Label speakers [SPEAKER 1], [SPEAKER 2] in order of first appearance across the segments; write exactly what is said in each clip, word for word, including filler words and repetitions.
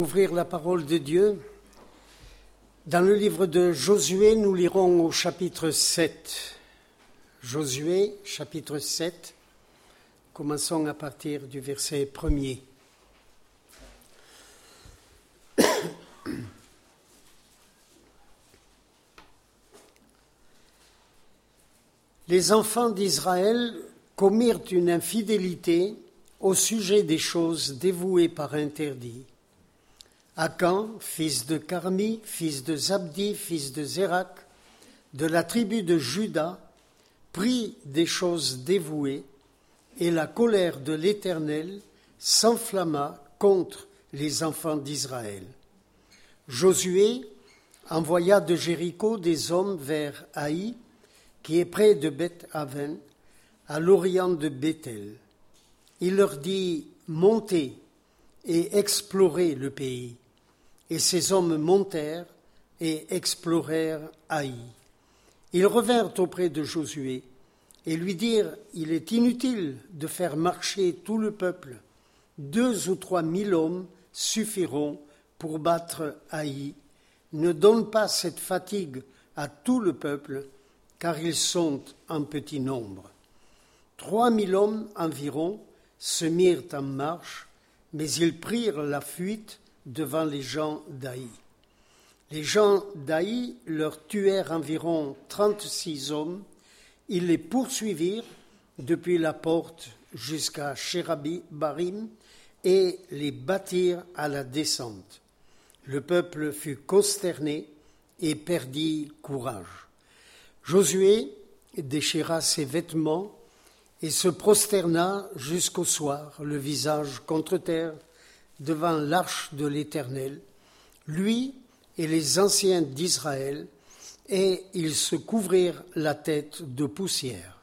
[SPEAKER 1] Ouvrir la parole de Dieu. Dans le livre de Josué, nous lirons au chapitre sept. Josué, chapitre sept. Commençons à partir du verset premier. Les enfants d'Israël commirent une infidélité au sujet des choses dévouées par interdit. Akan, fils de Carmi, fils de Zabdi, fils de Zérak, de la tribu de Juda, prit des choses dévouées, et la colère de l'Éternel s'enflamma contre les enfants d'Israël. Josué envoya de Jéricho des hommes vers Haï, qui est près de Beth-Aven, à l'orient de Béthel. Il leur dit « Montez et explorez le pays ». Et ces hommes montèrent et explorèrent Haï. Ils revinrent auprès de Josué et lui dirent « Il est inutile de faire marcher tout le peuple. Deux ou trois mille hommes suffiront pour battre Haï. Ne donne pas cette fatigue à tout le peuple, car ils sont en petit nombre. » Trois mille hommes environ se mirent en marche, mais ils prirent la fuite devant les gens d'Haï. Les gens d'Haï leur tuèrent environ trente-six hommes. Ils les poursuivirent depuis la porte jusqu'à Sherabi-Barim et les battirent à la descente. Le peuple fut consterné et perdit courage. Josué déchira ses vêtements et se prosterna jusqu'au soir, le visage contre terre, devant l'arche de l'Éternel, lui et les anciens d'Israël, et ils se couvrirent la tête de poussière.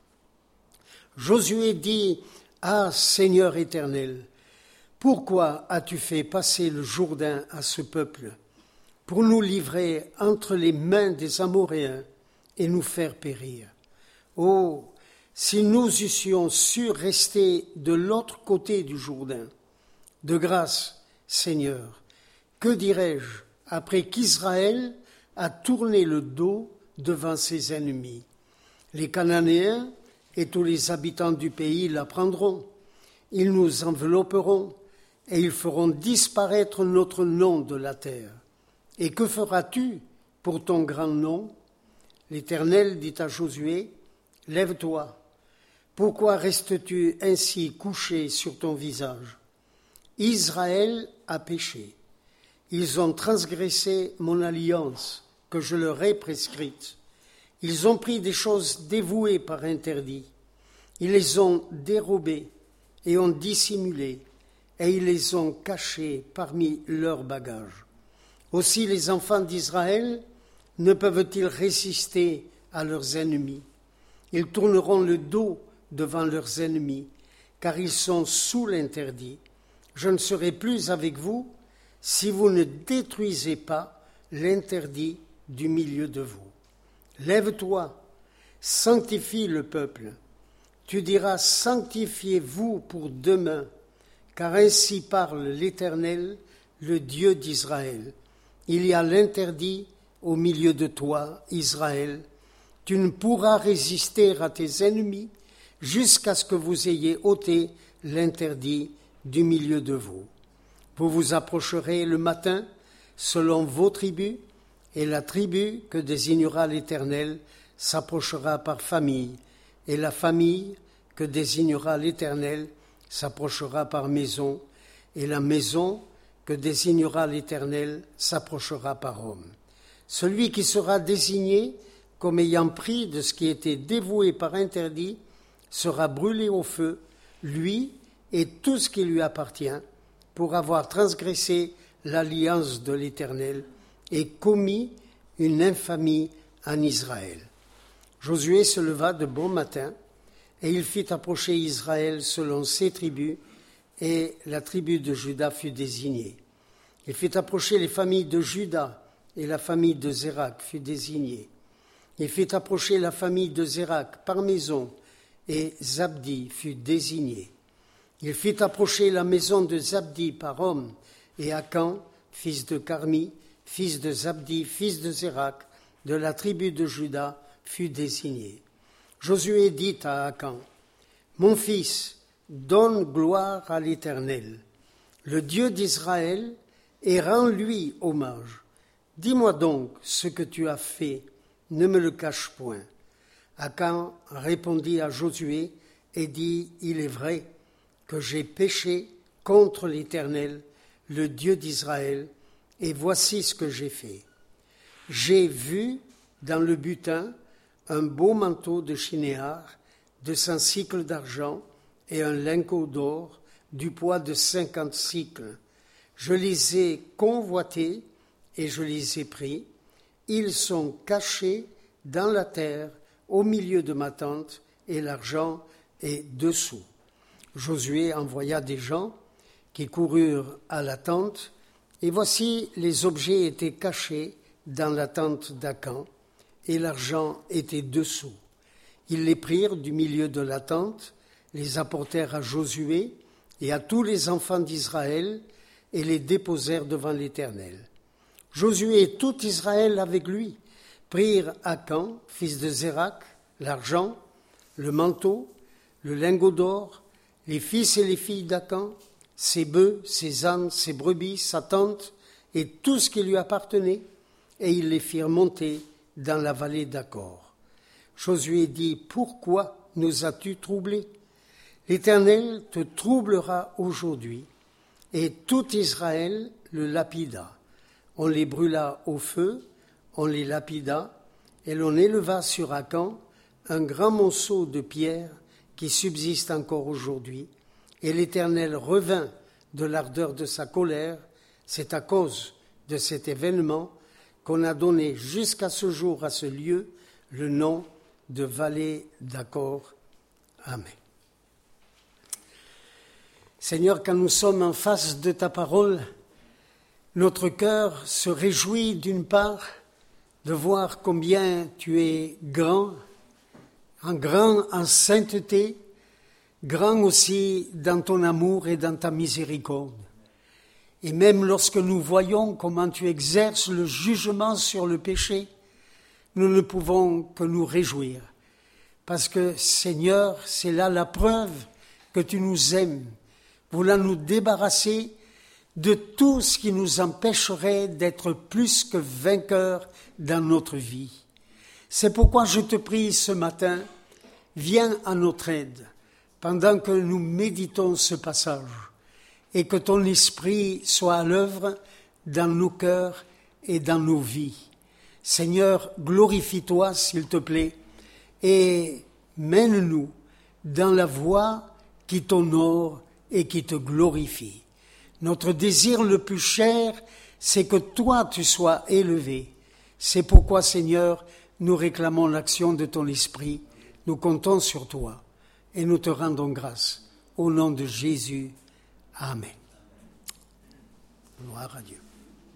[SPEAKER 1] Josué dit « Ah, Seigneur Éternel, pourquoi as-tu fait passer le Jourdain à ce peuple pour nous livrer entre les mains des Amoréens et nous faire périr? Oh, si nous eussions su rester de l'autre côté du Jourdain! De grâce, Seigneur, que dirais-je après qu'Israël a tourné le dos devant ses ennemis? Les Cananéens et tous les habitants du pays l'apprendront. Ils nous envelopperont et ils feront disparaître notre nom de la terre. Et que feras-tu pour ton grand nom? L'Éternel dit à Josué, « Lève-toi. Pourquoi restes-tu ainsi couché sur ton visage? Israël a péché. Ils ont transgressé mon alliance que je leur ai prescrite. Ils ont pris des choses dévouées par interdit. Ils les ont dérobées et ont dissimulé, et ils les ont cachées parmi leurs bagages. Aussi les enfants d'Israël ne peuvent-ils résister à leurs ennemis? Ils tourneront le dos devant leurs ennemis, car ils sont sous l'interdit. Je ne serai plus avec vous si vous ne détruisez pas l'interdit du milieu de vous. Lève-toi, sanctifie le peuple. Tu diras, sanctifiez-vous pour demain, car ainsi parle l'Éternel, le Dieu d'Israël. Il y a l'interdit au milieu de toi, Israël. Tu ne pourras résister à tes ennemis jusqu'à ce que vous ayez ôté l'interdit du milieu de vous. Vous vous approcherez le matin selon vos tribus, et la tribu que désignera l'Éternel s'approchera par famille, et la famille que désignera l'Éternel s'approchera par maison, et la maison que désignera l'Éternel s'approchera par homme. Celui qui sera désigné comme ayant pris de ce qui était dévoué par interdit sera brûlé au feu, lui et tout ce qui lui appartient, pour avoir transgressé l'alliance de l'Éternel et commis une infamie en Israël. Josué se leva de bon matin, et il fit approcher Israël selon ses tribus, et la tribu de Juda fut désignée. Il fit approcher les familles de Juda, et la famille de Zérak fut désignée. Il fit approcher la famille de Zérak par maison, et Zabdi fut désigné. Il fit approcher la maison de Zabdi par homme, et Akan fils de Carmi, fils de Zabdi, fils de Zérak, de la tribu de Juda, fut désigné. Josué dit à Akan, « Mon fils, donne gloire à l'Éternel, le Dieu d'Israël, et rends-lui hommage. Dis-moi donc ce que tu as fait, ne me le cache point. » Akan répondit à Josué et dit, « Il est vrai que j'ai péché contre l'Éternel, le Dieu d'Israël, et voici ce que j'ai fait. J'ai vu dans le butin un beau manteau de chinéar, de cent cycles d'argent, et un lingot d'or, du poids de cinquante cycles. Je les ai convoités et je les ai pris. Ils sont cachés dans la terre, au milieu de ma tente, et l'argent est dessous. » Josué envoya des gens qui coururent à la tente, et voici les objets étaient cachés dans la tente d'Akan, et l'argent était dessous. Ils les prirent du milieu de la tente, les apportèrent à Josué et à tous les enfants d'Israël, et les déposèrent devant l'Éternel. Josué et tout Israël avec lui prirent Akan, fils de Zérak, l'argent, le manteau, le lingot d'or, les fils et les filles d'Akan, ses bœufs, ses ânes, ses brebis, sa tente, et tout ce qui lui appartenait, et ils les firent monter dans la vallée d'Acor. Josué dit, « Pourquoi nous as-tu troublés ? L'Éternel te troublera aujourd'hui. » Et tout Israël le lapida. On les brûla au feu, on les lapida, et l'on éleva sur Akan un grand monceau de pierre qui subsiste encore aujourd'hui. Et l'Éternel revint de l'ardeur de sa colère. C'est à cause de cet événement qu'on a donné jusqu'à ce jour à ce lieu le nom de vallée d'Acor. Amen. Seigneur, quand nous sommes en face de ta parole, notre cœur se réjouit d'une part de voir combien tu es grand, en grand en sainteté, grand aussi dans ton amour et dans ta miséricorde. Et même lorsque nous voyons comment tu exerces le jugement sur le péché, nous ne pouvons que nous réjouir. Parce que, Seigneur, c'est là la preuve que tu nous aimes, voulant nous débarrasser de tout ce qui nous empêcherait d'être plus que vainqueurs dans notre vie. C'est pourquoi je te prie ce matin, viens à notre aide pendant que nous méditons ce passage et que ton esprit soit à l'œuvre dans nos cœurs et dans nos vies. Seigneur, glorifie-toi s'il te plaît et mène-nous dans la voie qui t'honore et qui te glorifie. Notre désir le plus cher, c'est que toi tu sois élevé. C'est pourquoi, Seigneur, nous réclamons l'action de ton esprit. Nous comptons sur toi et nous te rendons grâce. Au nom de Jésus, Amen. Gloire à Dieu.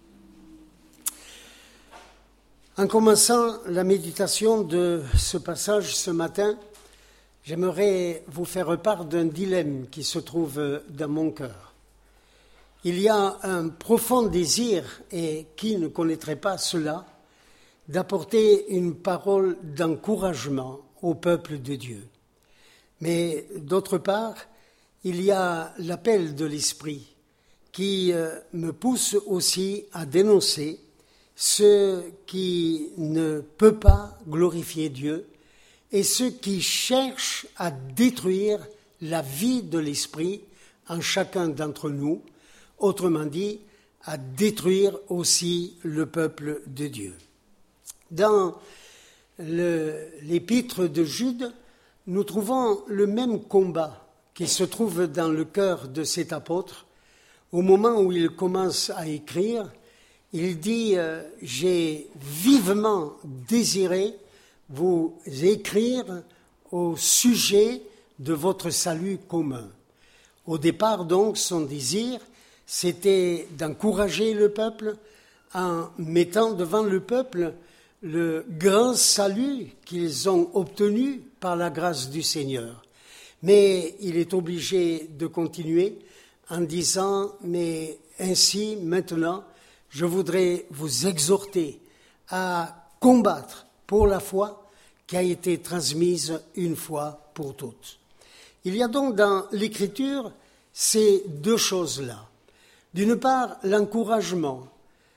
[SPEAKER 1] En commençant la méditation de ce passage ce matin, j'aimerais vous faire part d'un dilemme qui se trouve dans mon cœur. Il y a un profond désir, et qui ne connaîtrait pas cela, d'apporter une parole d'encouragement au peuple de Dieu. Mais d'autre part, il y a l'appel de l'Esprit qui me pousse aussi à dénoncer ce qui ne peut pas glorifier Dieu et ceux qui cherchent à détruire la vie de l'Esprit en chacun d'entre nous, autrement dit, à détruire aussi le peuple de Dieu. Dans le, l'épître de Jude, nous trouvons le même combat qui se trouve dans le cœur de cet apôtre. Au moment où il commence à écrire, il dit euh, « J'ai vivement désiré vous écrire au sujet de votre salut commun. » Au départ, donc, son désir, c'était d'encourager le peuple en mettant devant le peuple le grand salut qu'ils ont obtenu par la grâce du Seigneur. Mais il est obligé de continuer en disant « Mais ainsi, maintenant, je voudrais vous exhorter à combattre pour la foi qui a été transmise une fois pour toutes. Il y a donc dans l'Écriture ces deux choses-là. D'une part, l'encouragement,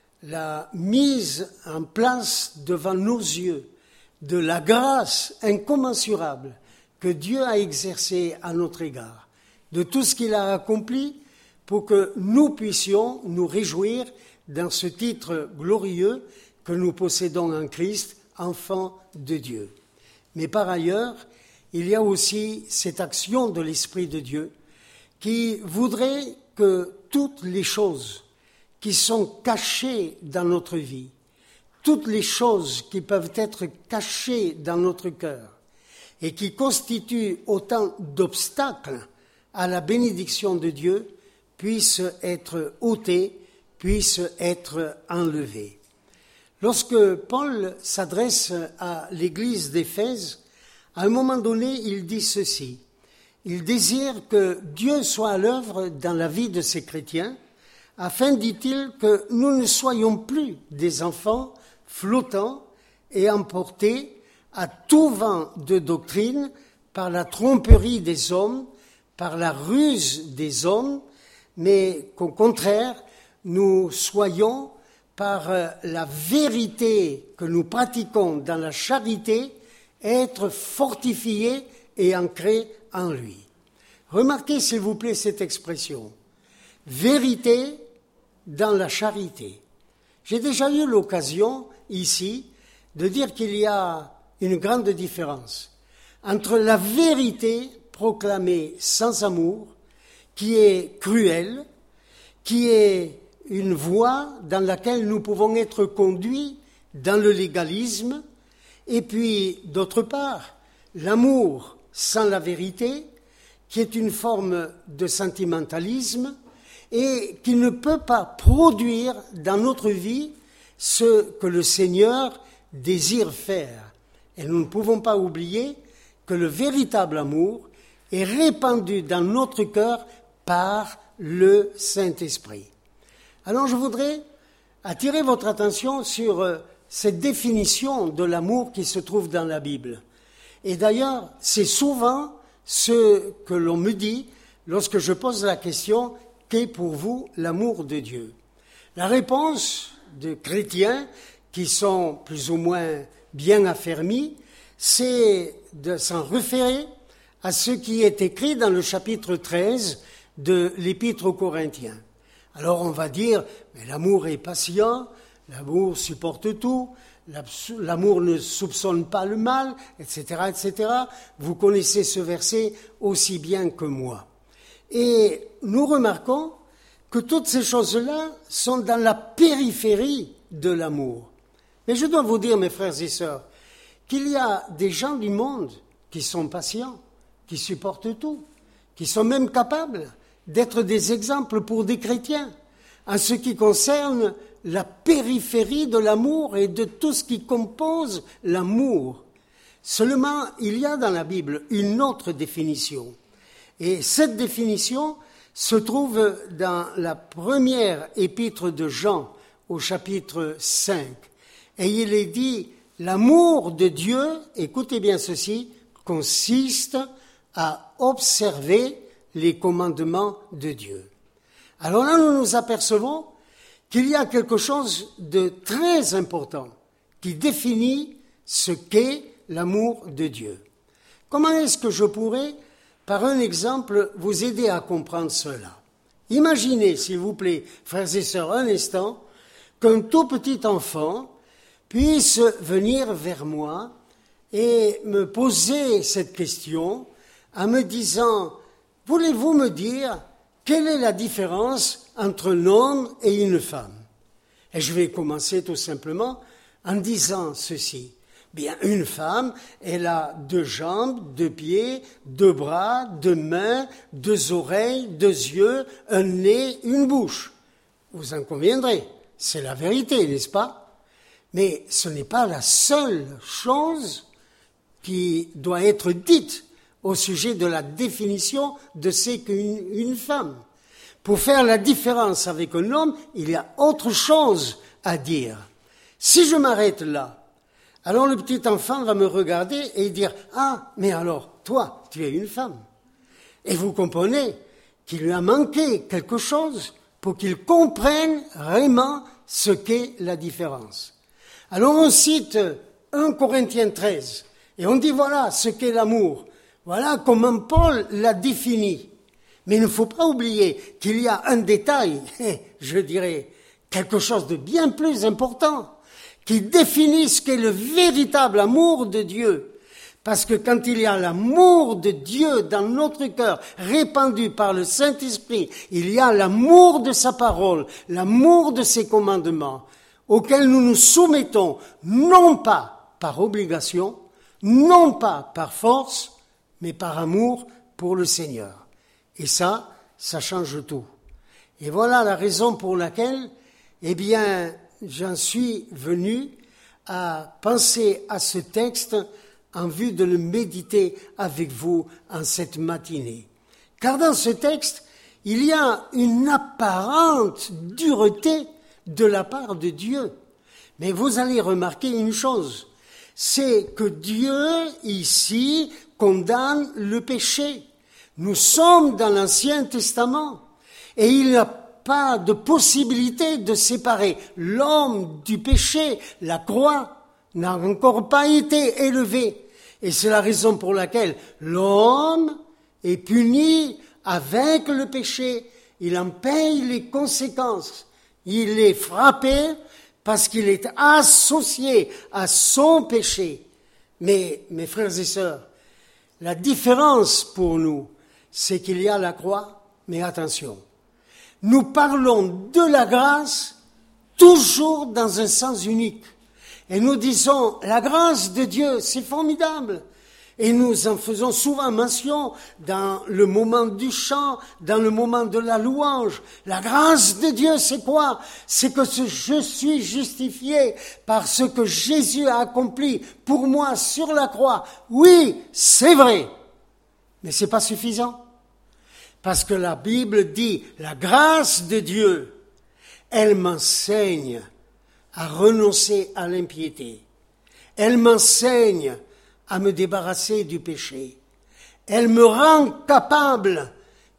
[SPEAKER 1] la mise en place devant nos yeux de la grâce incommensurable que Dieu a exercée à notre égard, de tout ce qu'il a accompli pour que nous puissions nous réjouir dans ce titre glorieux que nous possédons en Christ, enfants de Dieu. Mais par ailleurs, il y a aussi cette action de l'Esprit de Dieu qui voudrait que toutes les choses qui sont cachées dans notre vie, toutes les choses qui peuvent être cachées dans notre cœur et qui constituent autant d'obstacles à la bénédiction de Dieu puissent être ôtées, puissent être enlevées. Lorsque Paul s'adresse à l'église d'Éphèse, à un moment donné, il dit ceci. Il désire que Dieu soit à l'œuvre dans la vie de ces chrétiens, afin, dit-il, que nous ne soyons plus des enfants flottants et emportés à tout vent de doctrine par la tromperie des hommes, par la ruse des hommes, mais qu'au contraire, nous soyons, par la vérité que nous pratiquons dans la charité, être fortifiés et ancrés en lui. Remarquez, s'il vous plaît, cette expression. Vérité dans la charité. J'ai déjà eu l'occasion, ici, de dire qu'il y a une grande différence entre la vérité proclamée sans amour, qui est cruelle, qui est une voie dans laquelle nous pouvons être conduits dans le légalisme, et puis, d'autre part, l'amour sans la vérité, qui est une forme de sentimentalisme et qui ne peut pas produire dans notre vie ce que le Seigneur désire faire. Et nous ne pouvons pas oublier que le véritable amour est répandu dans notre cœur par le Saint-Esprit. Alors je voudrais attirer votre attention sur cette définition de l'amour qui se trouve dans la Bible. Et d'ailleurs, c'est souvent ce que l'on me dit lorsque je pose la question « Qu'est pour vous l'amour de Dieu ?» La réponse de chrétiens qui sont plus ou moins bien affermis, c'est de s'en référer à ce qui est écrit dans le chapitre treize de l'Épître aux Corinthiens. Alors on va dire, mais l'amour est patient, l'amour supporte tout, l'amour ne soupçonne pas le mal, et cetera, et cetera. Vous connaissez ce verset aussi bien que moi. Et nous remarquons que toutes ces choses-là sont dans la périphérie de l'amour. Mais je dois vous dire, mes frères et sœurs, qu'il y a des gens du monde qui sont patients, qui supportent tout, qui sont même capables d'être des exemples pour des chrétiens en ce qui concerne la périphérie de l'amour et de tout ce qui compose l'amour. Seulement, il y a dans la Bible une autre définition. Et cette définition se trouve dans la première épître de Jean, au chapitre cinq. Et il est dit, l'amour de Dieu, écoutez bien ceci, consiste à observer les commandements de Dieu. Alors là, nous nous apercevons qu'il y a quelque chose de très important qui définit ce qu'est l'amour de Dieu. Comment est-ce que je pourrais, par un exemple, vous aider à comprendre cela? Imaginez, s'il vous plaît, frères et sœurs, un instant, qu'un tout petit enfant puisse venir vers moi et me poser cette question en me disant « Voulez-vous me dire quelle est la différence entre un homme et une femme ?» Et je vais commencer tout simplement en disant ceci. Bien, une femme, elle a deux jambes, deux pieds, deux bras, deux mains, deux oreilles, deux yeux, un nez, une bouche. Vous en conviendrez, c'est la vérité, n'est-ce pas? Mais ce n'est pas la seule chose qui doit être dite au sujet de la définition de ce qu'est une, une femme. pour faire la différence avec un homme, il y a autre chose à dire. Si je m'arrête là, alors le petit enfant va me regarder et dire « Ah, mais alors, toi, tu es une femme. » Et vous comprenez qu'il lui a manqué quelque chose pour qu'il comprenne vraiment ce qu'est la différence. Alors on cite un Corinthiens treize et on dit voilà ce qu'est l'amour. Voilà comment Paul l'a défini. Mais il ne faut pas oublier qu'il y a un détail, je dirais, quelque chose de bien plus important, qui définit ce qu'est le véritable amour de Dieu. Parce que quand il y a l'amour de Dieu dans notre cœur, répandu par le Saint-Esprit, il y a l'amour de sa parole, l'amour de ses commandements, auxquels nous nous soumettons, non pas par obligation, non pas par force, mais par amour pour le Seigneur. Et ça, ça change tout. Et voilà la raison pour laquelle, eh bien, j'en suis venu à penser à ce texte en vue de le méditer avec vous en cette matinée. Car dans ce texte, il y a une apparente dureté de la part de Dieu. Mais vous allez remarquer une chose, c'est que Dieu, ici, condamne le péché. Nous sommes dans l'Ancien Testament et il n'y a pas de possibilité de séparer l'homme du péché. La croix n'a encore pas été élevée. Et c'est la raison pour laquelle l'homme est puni avec le péché. Il en paye les conséquences. Il est frappé parce qu'il est associé à son péché. Mais, mes frères et sœurs, la différence pour nous, c'est qu'il y a la croix, mais attention, nous parlons de la grâce toujours dans un sens unique. Et nous disons, la grâce de Dieu, c'est formidable. Et nous en faisons souvent mention dans le moment du chant, dans le moment de la louange. La grâce de Dieu, c'est quoi? C'est que je suis justifié par ce que Jésus a accompli pour moi sur la croix. Oui, c'est vrai, mais c'est pas suffisant. Parce que la Bible dit, la grâce de Dieu, elle m'enseigne à renoncer à l'impiété. Elle m'enseigne à me débarrasser du péché. Elle me rend capable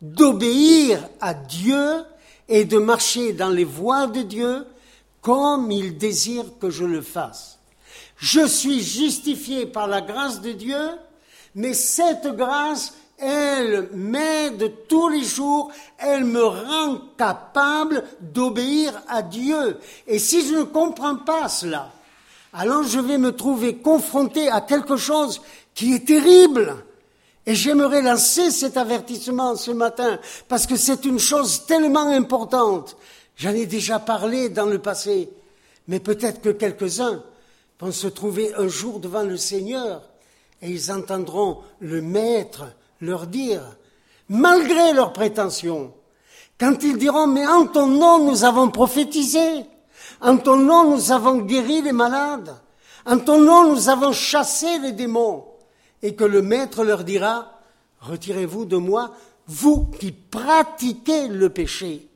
[SPEAKER 1] d'obéir à Dieu et de marcher dans les voies de Dieu comme il désire que je le fasse. Je suis justifié par la grâce de Dieu, mais cette grâce, elle m'aide tous les jours, elle me rend capable d'obéir à Dieu. Et si je ne comprends pas cela, alors je vais me trouver confronté à quelque chose qui est terrible. Et j'aimerais lancer cet avertissement ce matin, parce que c'est une chose tellement importante. J'en ai déjà parlé dans le passé, mais peut-être que quelques-uns vont se trouver un jour devant le Seigneur, et ils entendront le Maître leur dire, malgré leurs prétentions, quand ils diront, mais en ton nom nous avons prophétisé, en ton nom nous avons guéri les malades, en ton nom nous avons chassé les démons, et que le Maître leur dira, retirez-vous de moi, vous qui pratiquez le péché,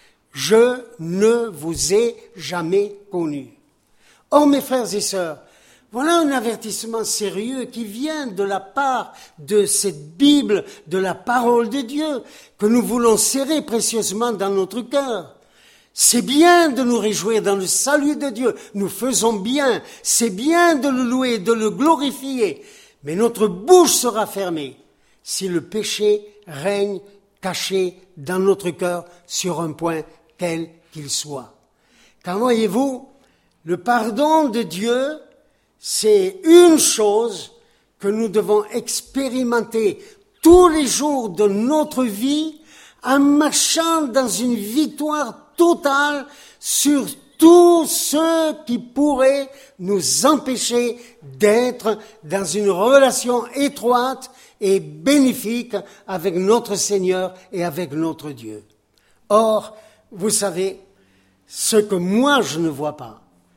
[SPEAKER 1] je ne vous ai jamais connu. Or, mes frères et sœurs, voilà un avertissement sérieux qui vient de la part de cette Bible, de la parole de Dieu, que nous voulons serrer précieusement dans notre cœur. C'est bien de nous réjouir dans le salut de Dieu, nous faisons bien, c'est bien de le louer, de le glorifier, mais notre bouche sera fermée si le péché règne caché dans notre cœur sur un point quel qu'il soit. Car voyez-vous, le pardon de Dieu, c'est une chose que nous devons expérimenter tous les jours de notre vie en marchant dans une victoire totale sur tout ce qui pourrait nous empêcher d'être dans une relation étroite et bénéfique avec notre Seigneur et avec notre Dieu. Or, vous savez, ce que moi je ne vois pas,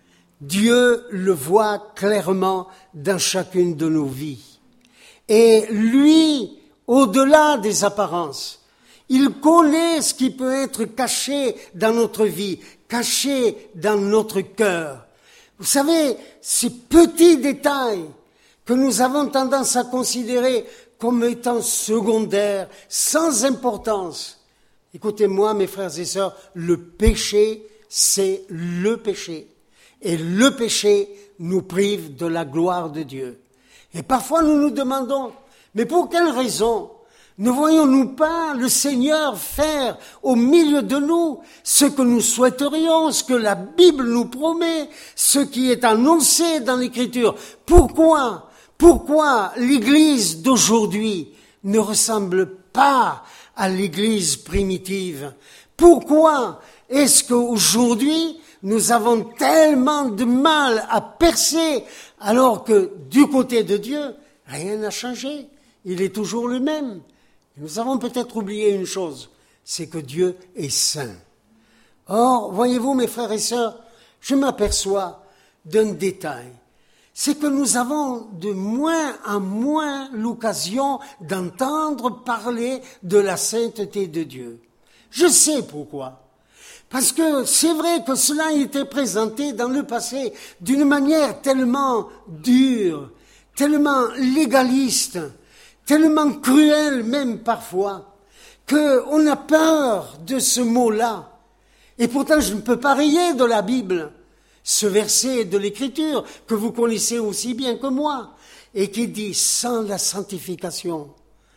[SPEAKER 1] Dieu le voit clairement dans chacune de nos vies. Et lui, au-delà des apparences, Il connaît ce qui peut être caché dans notre vie, caché dans notre cœur. Vous savez, ces petits détails que nous avons tendance à considérer comme étant secondaires, sans importance. Écoutez-moi, mes frères et sœurs, le péché, c'est le péché. Et le péché nous prive de la gloire de Dieu. Et parfois nous nous demandons, mais pour quelle raison ne voyons-nous pas le Seigneur faire au milieu de nous ce que nous souhaiterions, ce que la Bible nous promet, ce qui est annoncé dans l'Écriture? Pourquoi, pourquoi l'Église d'aujourd'hui ne ressemble pas à l'Église primitive? Pourquoi est-ce qu'aujourd'hui nous avons tellement de mal à percer alors que du côté de Dieu, rien n'a changé? Il est toujours le même. Nous avons peut-être oublié une chose, c'est que Dieu est saint. Or, voyez-vous, mes frères et sœurs, je m'aperçois d'un détail. C'est que nous avons de moins en moins l'occasion d'entendre parler de la sainteté de Dieu. Je sais pourquoi. Parce que c'est vrai que cela a été présenté dans le passé d'une manière tellement dure, tellement légaliste, tellement cruel même parfois, qu'on a peur de ce mot-là. Et pourtant, je ne peux pas rayer de la Bible ce verset de l'Écriture que vous connaissez aussi bien que moi, et qui dit « Sans la sanctification,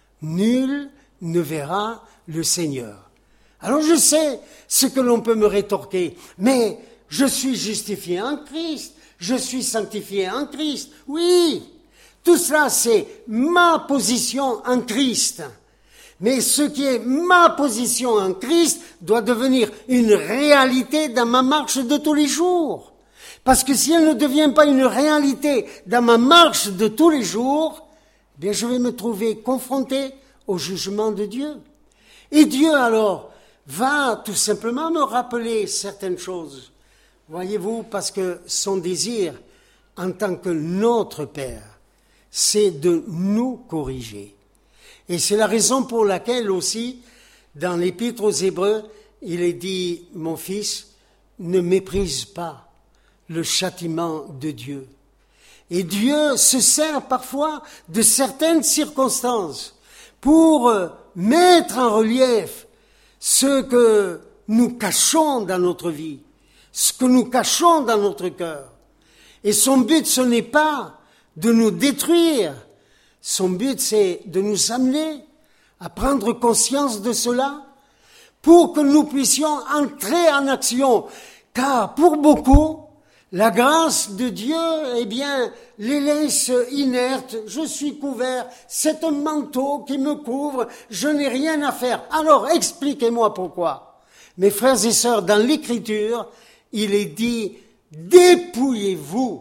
[SPEAKER 1] nul ne verra le Seigneur ». Alors je sais ce que l'on peut me rétorquer, mais je suis justifié en Christ, je suis sanctifié en Christ, oui. Tout cela, c'est ma position en Christ. Mais ce qui est ma position en Christ doit devenir une réalité dans ma marche de tous les jours. Parce que si elle ne devient pas une réalité dans ma marche de tous les jours, eh bien je vais me trouver confronté au jugement de Dieu. Et Dieu, alors, va tout simplement me rappeler certaines choses. Voyez-vous, parce que son désir, en tant que notre Père, c'est de nous corriger. Et c'est la raison pour laquelle aussi, dans l'Épître aux Hébreux, il est dit, mon fils, ne méprise pas le châtiment de Dieu. Et Dieu se sert parfois de certaines circonstances pour mettre en relief ce que nous cachons dans notre vie, ce que nous cachons dans notre cœur. Et son but, ce n'est pas de nous détruire. Son but, c'est de nous amener à prendre conscience de cela pour que nous puissions entrer en action. Car pour beaucoup, la grâce de Dieu, eh bien, les laisse inertes. Je suis couvert, c'est un manteau qui me couvre, je n'ai rien à faire. Alors, expliquez-moi pourquoi. Mes frères et sœurs, dans l'Écriture, il est dit, dépouillez-vous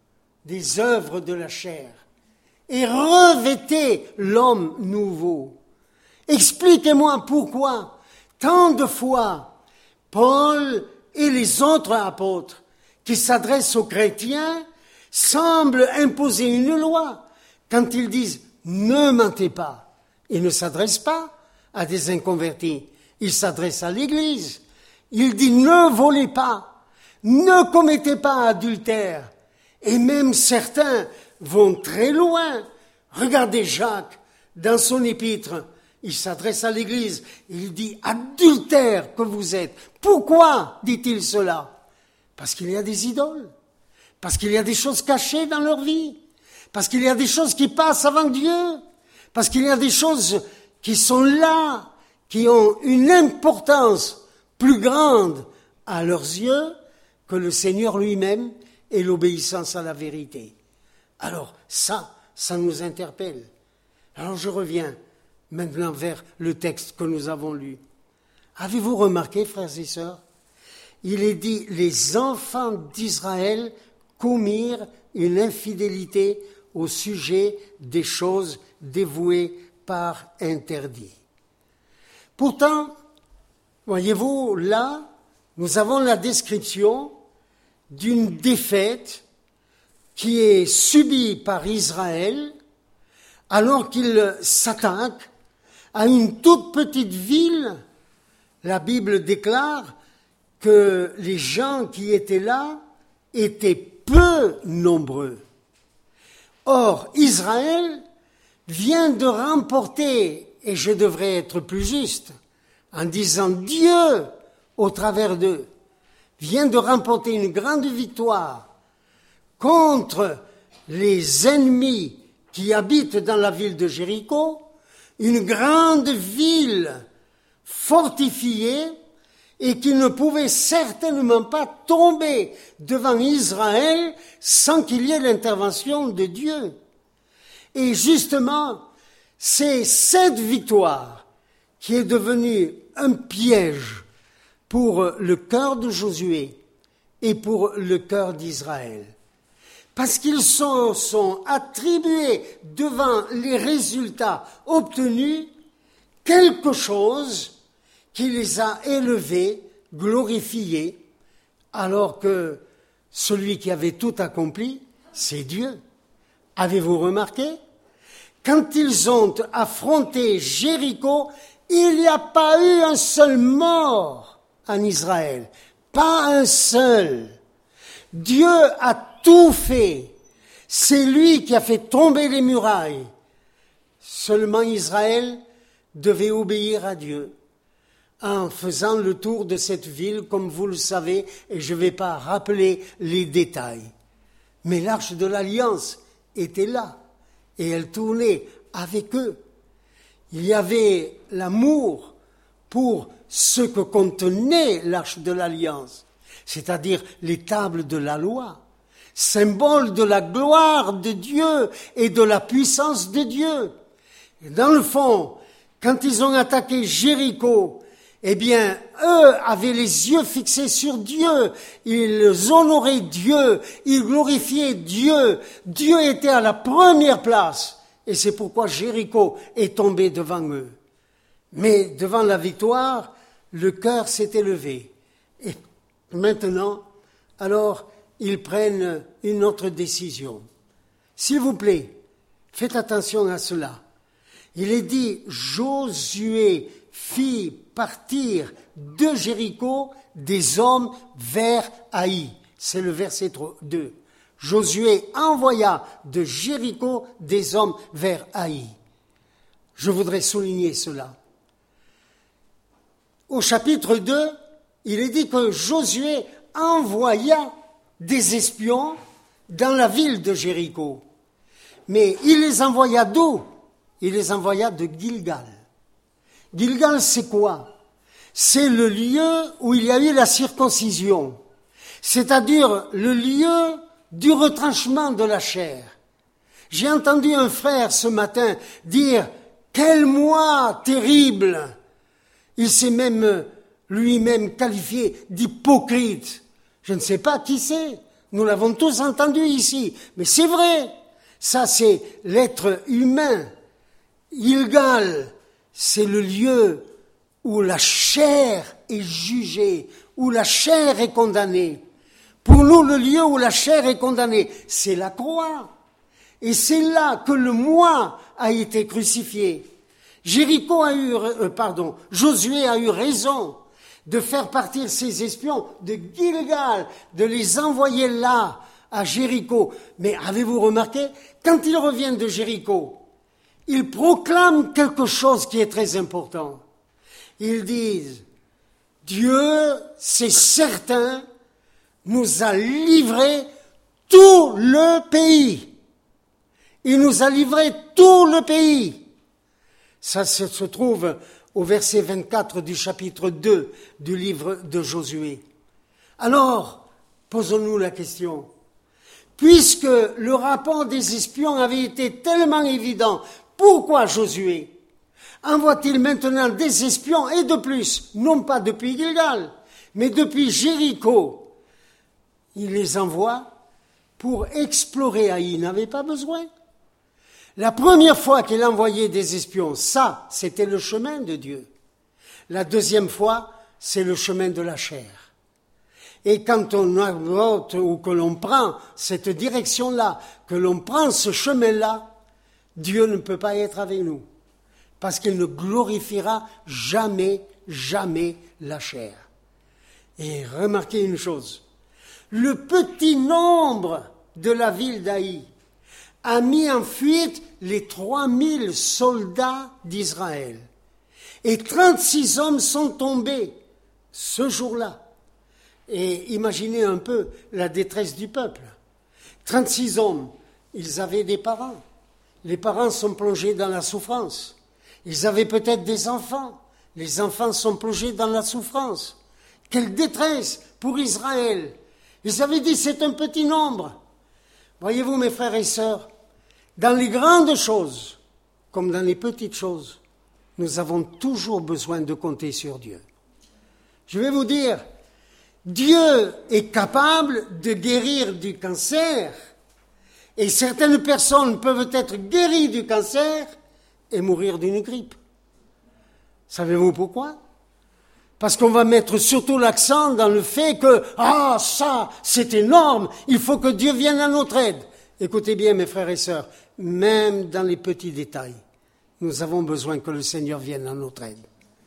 [SPEAKER 1] des œuvres de la chair et revêtez l'homme nouveau. Expliquez-moi pourquoi tant de fois Paul et les autres apôtres qui s'adressent aux chrétiens semblent imposer une loi quand ils disent « ne mentez pas ». Ils ne s'adressent pas à des inconvertis, ils s'adressent à l'Église. Il dit « ne volez pas, ne commettez pas adultère ». Et même certains vont très loin. Regardez Jacques, dans son épître, il s'adresse à l'Église, il dit « adultère que vous êtes ». Pourquoi dit-il cela? Parce qu'il y a des idoles, parce qu'il y a des choses cachées dans leur vie, parce qu'il y a des choses qui passent avant Dieu, parce qu'il y a des choses qui sont là, qui ont une importance plus grande à leurs yeux que le Seigneur lui-même et l'obéissance à la vérité. Alors ça, ça nous interpelle. Alors je reviens maintenant vers le texte que nous avons lu. Avez-vous remarqué, frères et sœurs, il est dit « les enfants d'Israël commirent une infidélité au sujet des choses dévouées par interdit ». Pourtant, voyez-vous, là, nous avons la description d'une défaite qui est subie par Israël alors qu'il s'attaque à une toute petite ville, la Bible déclare que les gens qui étaient là étaient peu nombreux. Or, Israël vient de remporter, et je devrais être plus juste, en disant Dieu, au travers d'eux, vient de remporter une grande victoire contre les ennemis qui habitent dans la ville de Jéricho, une grande ville fortifiée et qui ne pouvait certainement pas tomber devant Israël sans qu'il y ait l'intervention de Dieu. Et justement, c'est cette victoire qui est devenue un piège pour le cœur de Josué et pour le cœur d'Israël. Parce qu'ils sont, sont attribués devant les résultats obtenus quelque chose qui les a élevés, glorifiés, alors que celui qui avait tout accompli, c'est Dieu. Avez-vous remarqué? Quand ils ont affronté Jéricho, il n'y a pas eu un seul mort en Israël, pas un seul. Dieu a tout fait. C'est lui qui a fait tomber les murailles. Seulement Israël devait obéir à Dieu en faisant le tour de cette ville, comme vous le savez, et je ne vais pas rappeler les détails. Mais l'arche de l'Alliance était là, et elle tournait avec eux. Il y avait l'amour pour ce que contenait l'arche de l'Alliance, c'est-à-dire les tables de la loi, symbole de la gloire de Dieu et de la puissance de Dieu. Et dans le fond, quand ils ont attaqué Jéricho, eh bien, eux avaient les yeux fixés sur Dieu, ils honoraient Dieu, ils glorifiaient Dieu, Dieu était à la première place, et c'est pourquoi Jéricho est tombé devant eux. Mais devant la victoire, le cœur s'est élevé. Et maintenant, alors, ils prennent une autre décision. S'il vous plaît, faites attention à cela. Il est dit, Josué fit partir de Jéricho des hommes vers Haï. C'est le verset deux. Josué envoya de Jéricho des hommes vers Haï. Je voudrais souligner cela. Au chapitre deux, il est dit que Josué envoya des espions dans la ville de Jéricho. Mais il les envoya d'où? Il les envoya de Gilgal. Gilgal, c'est quoi? C'est le lieu où il y a eu la circoncision, c'est-à-dire le lieu du retranchement de la chair. J'ai entendu un frère ce matin dire « Quel mois terrible !» Il s'est même lui-même qualifié d'hypocrite. Je ne sais pas qui c'est, nous l'avons tous entendu ici, mais c'est vrai, ça c'est l'être humain. Gilgal, c'est le lieu où la chair est jugée, où la chair est condamnée. Pour nous, le lieu où la chair est condamnée, c'est la croix. Et c'est là que le moi a été crucifié. Jéricho a eu, euh, pardon, Josué a eu raison de faire partir ses espions de Gilgal, de les envoyer là, à Jéricho. Mais avez-vous remarqué, quand ils reviennent de Jéricho, ils proclament quelque chose qui est très important. Ils disent, Dieu, c'est certain, nous a livré tout le pays. Il nous a livré tout le pays. Ça se trouve au verset vingt-quatre du chapitre deux du livre de Josué. Alors, posons-nous la question. Puisque le rapport des espions avait été tellement évident, pourquoi Josué envoie-t-il maintenant des espions et de plus, non pas depuis Gilgal, mais depuis Jéricho? Il les envoie pour explorer Haï. Il n'avait pas besoin. La première fois qu'il envoyait des espions, ça, c'était le chemin de Dieu. La deuxième fois, c'est le chemin de la chair. Et quand on adopte ou que l'on prend cette direction-là, que l'on prend ce chemin-là, Dieu ne peut pas être avec nous. parce qu'il ne glorifiera jamais, jamais la chair. Et remarquez une chose, le petit nombre de la ville d'Aï a mis en fuite les trois mille soldats d'Israël. Et trente-six hommes sont tombés ce jour-là. Et imaginez un peu la détresse du peuple. trente-six hommes, ils avaient des parents. Les parents sont plongés dans la souffrance. Ils avaient peut-être des enfants. Les enfants sont plongés dans la souffrance. Quelle détresse pour Israël. Ils avaient dit c'est un petit nombre. Voyez-vous mes frères et sœurs, dans les grandes choses, comme dans les petites choses, nous avons toujours besoin de compter sur Dieu. Je vais vous dire, Dieu est capable de guérir du cancer, et certaines personnes peuvent être guéries du cancer et mourir d'une grippe. Savez-vous pourquoi ? Parce qu'on va mettre surtout l'accent dans le fait que « Ah, ça, c'est énorme, il faut que Dieu vienne à notre aide ». Écoutez bien mes frères et sœurs, même dans les petits détails, nous avons besoin que le Seigneur vienne à notre aide.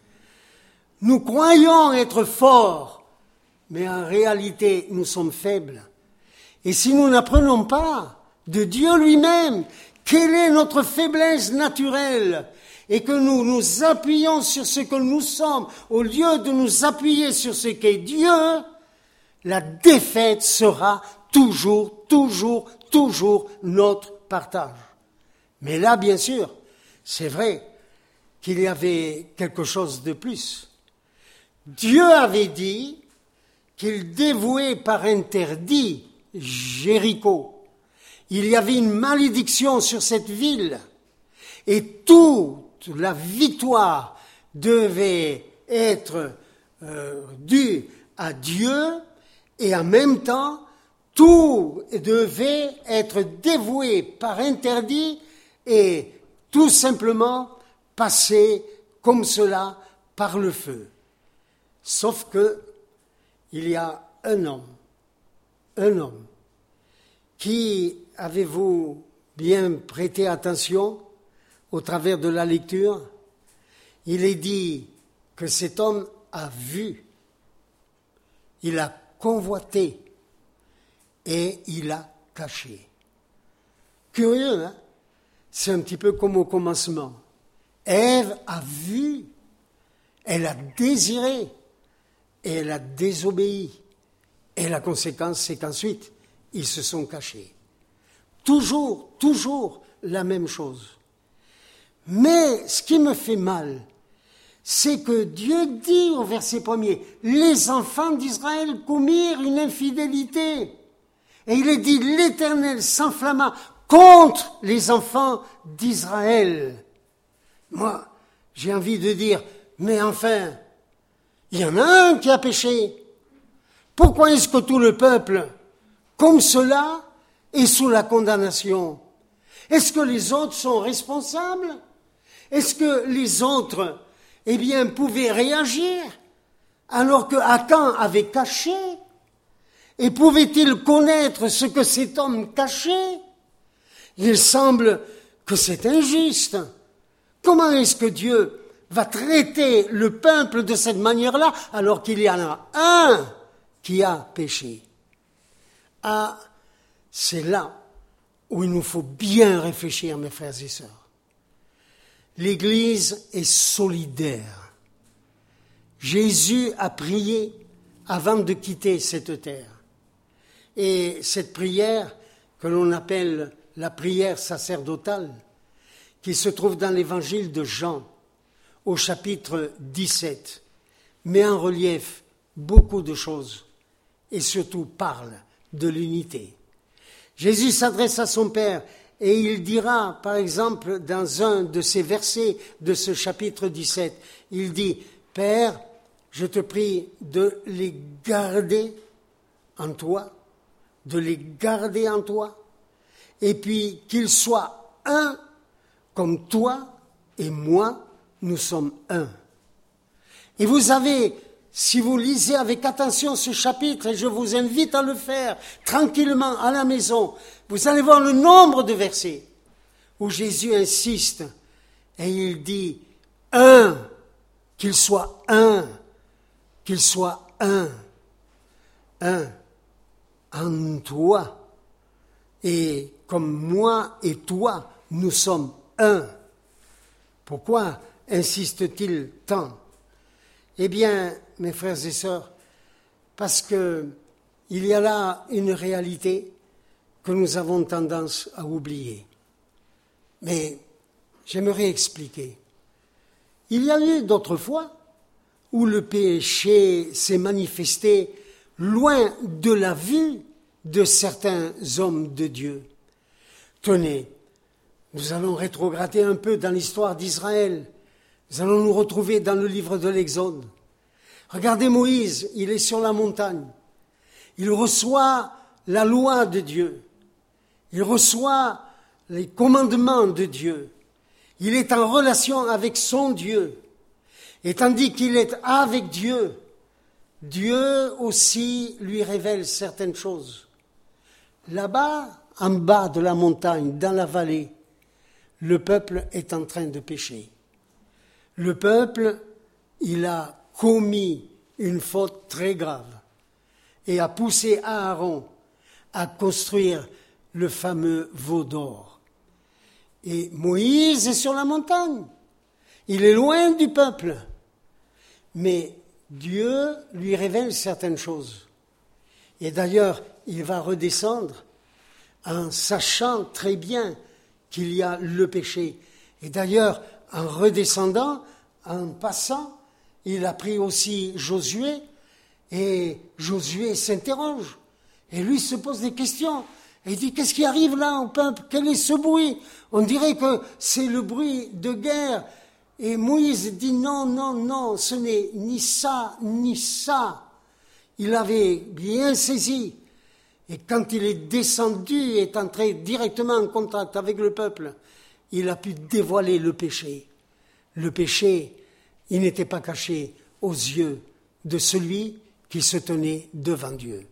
[SPEAKER 1] Nous croyons être forts, mais en réalité, nous sommes faibles. Et si nous n'apprenons pas de Dieu lui-même, quelle est notre faiblesse naturelle, et que nous nous appuyons sur ce que nous sommes, au lieu de nous appuyer sur ce qu'est Dieu, la défaite sera toujours, toujours, toujours notre partage. Mais là, bien sûr, c'est vrai qu'il y avait quelque chose de plus. Dieu avait dit qu'il dévouait par interdit Jéricho. Il y avait une malédiction sur cette ville, et toute la victoire devait être euh, due à Dieu, et en même temps, tout devait être dévoué par interdit et tout simplement passer comme cela par le feu. Sauf que il y a un homme, un homme, qui, avez-vous bien prêté attention au travers de la lecture, il est dit que cet homme a vu, il a convoité et il a caché. Curieux, hein? C'est un petit peu comme au commencement. Ève a vu, elle a désiré et elle a désobéi. Et la conséquence, c'est qu'ensuite, ils se sont cachés. Toujours, toujours la même chose. Mais ce qui me fait mal, c'est que Dieu dit au verset premier, les enfants d'Israël commirent une infidélité. Et il est dit, l'Éternel s'enflamma contre les enfants d'Israël. Moi, j'ai envie de dire, mais enfin, il y en a un qui a péché. Pourquoi est-ce que tout le peuple, comme cela, est sous la condamnation ? Est-ce que les autres sont responsables ? Est-ce que les autres, eh bien, pouvaient réagir alors que Akan avait caché ? Et pouvait-il connaître ce que cet homme cachait ? Il semble que c'est injuste. Comment est-ce que Dieu va traiter le peuple de cette manière-là alors qu'il y en a un qui a péché ? Ah, c'est là où il nous faut bien réfléchir, mes frères et sœurs. L'Église est solidaire. Jésus a prié avant de quitter cette terre. Et cette prière, que l'on appelle la prière sacerdotale, qui se trouve dans l'évangile de Jean, au chapitre dix-sept, met en relief beaucoup de choses et surtout parle de l'unité. Jésus s'adresse à son Père et il dira, par exemple, dans un de ces versets de ce chapitre dix-sept, il dit « Père, je te prie de les garder en toi, de les garder en toi, et puis qu'ils soient un, comme toi et moi, nous sommes un. » Et vous avez, si vous lisez avec attention ce chapitre, et je vous invite à le faire tranquillement à la maison, vous allez voir le nombre de versets où Jésus insiste. Et il dit un, qu'il soit un, qu'il soit un, un, en toi. Et comme moi et toi, nous sommes un. Pourquoi insiste-t-il tant? Eh bien, mes frères et sœurs, parce que il y a là une réalité que nous avons tendance à oublier. Mais j'aimerais expliquer. Il y a eu d'autres fois où le péché s'est manifesté loin de la vue de certains hommes de Dieu. Tenez, nous allons rétrograder un peu dans l'histoire d'Israël. Nous allons nous retrouver dans le livre de l'Exode. Regardez Moïse, il est sur la montagne. Il reçoit la loi de Dieu. Il reçoit les commandements de Dieu. Il est en relation avec son Dieu. Et tandis qu'il est avec Dieu, Dieu aussi lui révèle certaines choses. Là-bas, en bas de la montagne, dans la vallée, le peuple est en train de pécher. Le peuple, il a commis une faute très grave et a poussé Aaron à construire le fameux veau d'or. Et Moïse est sur la montagne. Il est loin du peuple. Mais Dieu lui révèle certaines choses. Et d'ailleurs, il va redescendre en sachant très bien qu'il y a le péché. Et d'ailleurs, en redescendant, en passant, il a pris aussi Josué, et Josué s'interroge. Et lui se pose des questions. Et il dit, qu'est-ce qui arrive là au peuple? Quel est ce bruit? On dirait que c'est le bruit de guerre. Et Moïse dit, non, non, non, ce n'est ni ça, ni ça. Il avait bien saisi. Et quand il est descendu et est entré directement en contact avec le peuple, il a pu dévoiler le péché. Le péché, il n'était pas caché aux yeux de celui qui se tenait devant Dieu.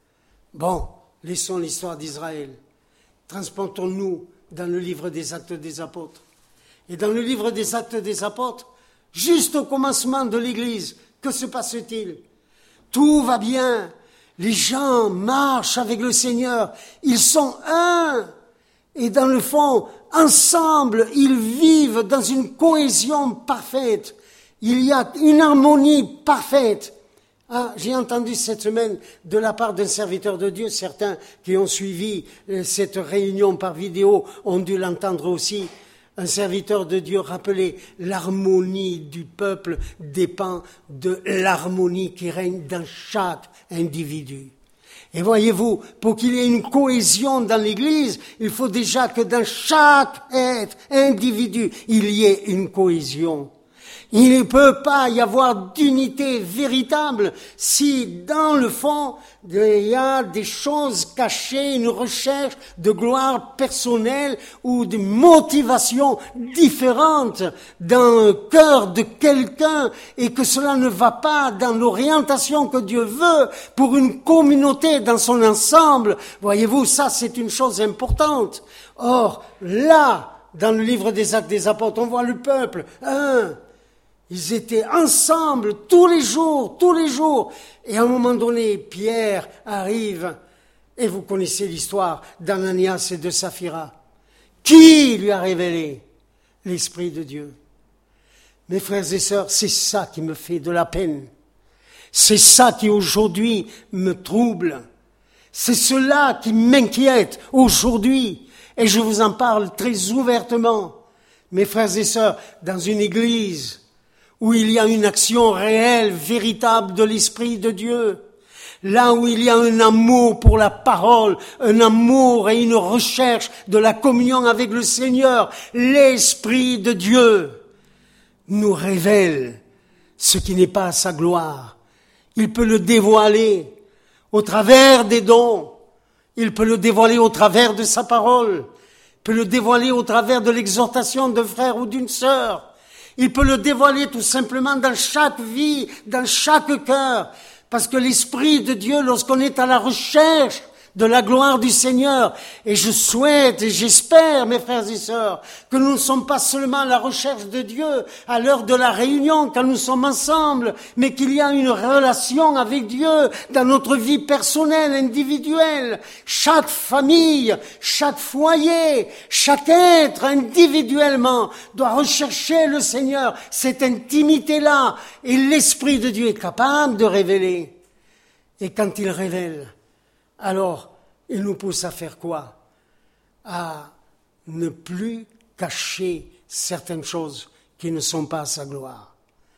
[SPEAKER 1] Bon, laissons l'histoire d'Israël. Transportons-nous dans le livre des Actes des Apôtres. Et dans le livre des Actes des Apôtres, juste au commencement de l'Église, que se passe-t-il? Tout va bien. Les gens marchent avec le Seigneur. Ils sont un. Et dans le fond, ensemble, ils vivent dans une cohésion parfaite. Il y a une harmonie parfaite. Ah, j'ai entendu cette semaine de la part d'un serviteur de Dieu, certains qui ont suivi cette réunion par vidéo ont dû l'entendre aussi. Un serviteur de Dieu rappelait l'harmonie du peuple dépend de l'harmonie qui règne dans chaque individu. Et voyez-vous, pour qu'il y ait une cohésion dans l'Église, il faut déjà que dans chaque être, individu, il y ait une cohésion. Il ne peut pas y avoir d'unité véritable si, dans le fond, il y a des choses cachées, une recherche de gloire personnelle ou de motivation différente dans le cœur de quelqu'un et que cela ne va pas dans l'orientation que Dieu veut pour une communauté dans son ensemble. Voyez-vous, ça c'est une chose importante. Or, là, dans le livre des Actes des Apôtres, on voit le peuple, un, ils étaient ensemble tous les jours, tous les jours. Et à un moment donné, Pierre arrive, et vous connaissez l'histoire d'Ananias et de Saphira. Qui lui a révélé l'Esprit de Dieu? Mes frères et sœurs, c'est ça qui me fait de la peine. C'est ça qui aujourd'hui me trouble. C'est cela qui m'inquiète aujourd'hui. Et je vous en parle très ouvertement. Mes frères et sœurs, dans une église où il y a une action réelle, véritable de l'Esprit de Dieu, là où il y a un amour pour la parole, un amour et une recherche de la communion avec le Seigneur, l'Esprit de Dieu nous révèle ce qui n'est pas à sa gloire. Il peut le dévoiler au travers des dons, il peut le dévoiler au travers de sa parole, il peut le dévoiler au travers de l'exhortation d'un frère ou d'une sœur. Il peut le dévoiler tout simplement dans chaque vie, dans chaque cœur. Parce que l'Esprit de Dieu, lorsqu'on est à la recherche de la gloire du Seigneur. Et je souhaite et j'espère, mes frères et sœurs, que nous ne sommes pas seulement à la recherche de Dieu à l'heure de la réunion, quand nous sommes ensemble, mais qu'il y a une relation avec Dieu dans notre vie personnelle, individuelle. Chaque famille, chaque foyer, chaque être individuellement doit rechercher le Seigneur, cette intimité-là. Et l'Esprit de Dieu est capable de révéler. Et quand il révèle, alors il nous pousse à faire quoi? À ne plus cacher certaines choses qui ne sont pas à sa gloire.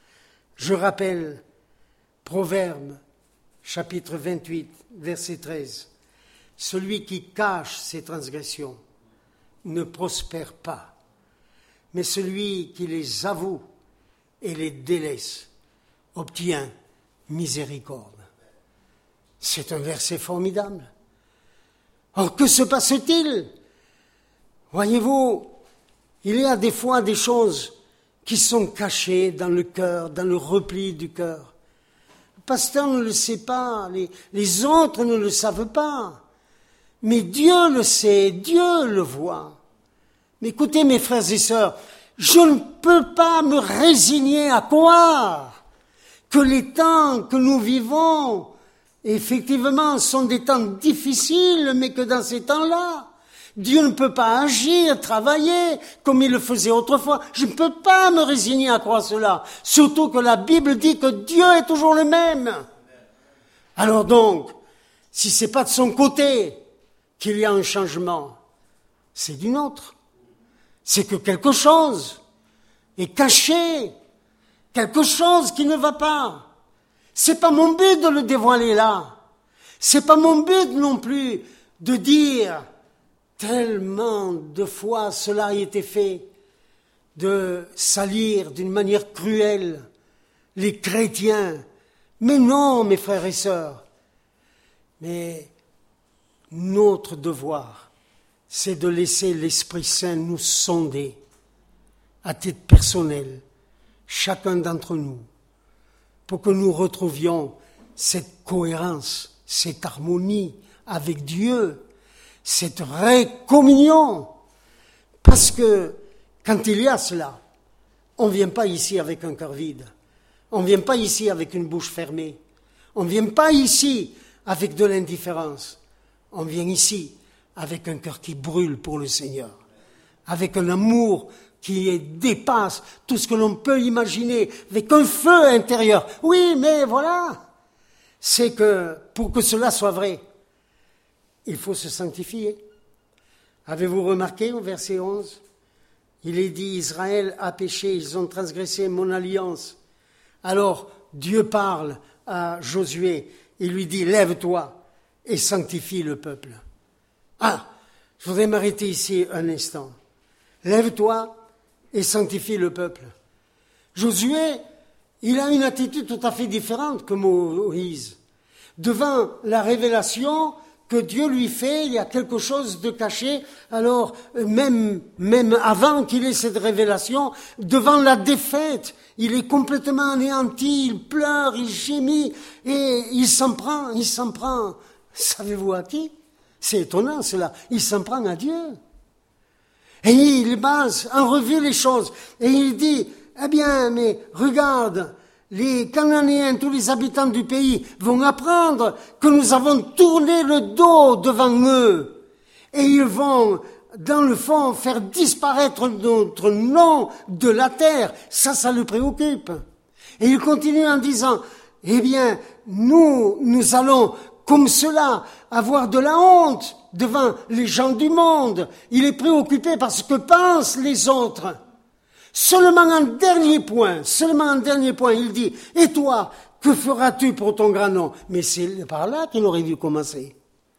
[SPEAKER 1] Je rappelle Proverbe, chapitre vingt-huit, verset treize. Celui qui cache ses transgressions ne prospère pas, mais celui qui les avoue et les délaisse obtient miséricorde. C'est un verset formidable. Or, que se passe-t-il? Voyez-vous, il y a des fois des choses qui sont cachées dans le cœur, dans le repli du cœur. Le pasteur ne le sait pas, les, les autres ne le savent pas. Mais Dieu le sait, Dieu le voit. Mais écoutez, mes frères et sœurs, je ne peux pas me résigner à croire que les temps que nous vivons, effectivement, sont des temps difficiles, mais que dans ces temps-là, Dieu ne peut pas agir, travailler comme il le faisait autrefois. Je ne peux pas me résigner à croire cela. Surtout que la Bible dit que Dieu est toujours le même. Alors donc, si c'est pas de son côté qu'il y a un changement, c'est du nôtre. C'est que quelque chose est caché, quelque chose qui ne va pas. C'est pas mon but de le dévoiler là. C'est pas mon but non plus de dire tellement de fois cela a été fait, de salir d'une manière cruelle les chrétiens. Mais non, mes frères et sœurs. Mais notre devoir, c'est de laisser l'Esprit Saint nous sonder à titre personnel, chacun d'entre nous, pour que nous retrouvions cette cohérence, cette harmonie avec Dieu, cette vraie communion. Parce que quand il y a cela, on ne vient pas ici avec un cœur vide, on ne vient pas ici avec une bouche fermée, on ne vient pas ici avec de l'indifférence, on vient ici avec un cœur qui brûle pour le Seigneur, avec un amour qui dépasse tout ce que l'on peut imaginer, avec un feu intérieur. Oui, mais voilà, c'est que pour que cela soit vrai, il faut se sanctifier. Avez-vous remarqué au verset onze, il est dit, Israël a péché, ils ont transgressé mon alliance. Alors Dieu parle à Josué, il lui dit, lève-toi et sanctifie le peuple. Ah, je voudrais m'arrêter ici un instant. Lève-toi et sanctifie le peuple. Josué, il a une attitude tout à fait différente que Moïse. Devant la révélation que Dieu lui fait, il y a quelque chose de caché. Alors, même, même avant qu'il ait cette révélation, devant la défaite, il est complètement anéanti, il pleure, il gémit, et il s'en prend, il s'en prend. Savez-vous à qui? C'est étonnant cela. Il s'en prend à Dieu. Et il base en revue les choses. Et il dit, eh bien, mais regarde, les Cananéens, tous les habitants du pays vont apprendre que nous avons tourné le dos devant eux. Et ils vont, dans le fond, faire disparaître notre nom de la terre. Ça, ça le préoccupe. Et il continue en disant, eh bien, nous, nous allons, comme cela, avoir de la honte devant les gens du monde. Il est préoccupé par ce que pensent les autres. Seulement en dernier point, seulement en dernier point, il dit, et toi, que feras-tu pour ton grand nom? Mais c'est par là qu'il aurait dû commencer.